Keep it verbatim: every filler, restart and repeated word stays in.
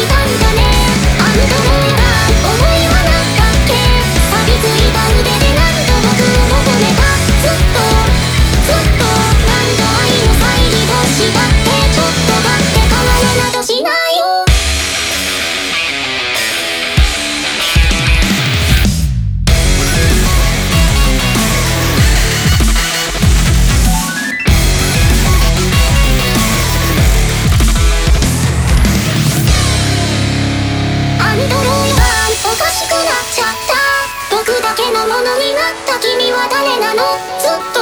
たんだね。あんたのような思いはなかっけ。錆びついた腕で何度僕を求めた。ずっとずっと何度愛の再利用したって、ちょっとだって変わらなどしないよ。アンドロイドがおかしくなっちゃった。僕だけのものになった君は誰なの？ずっと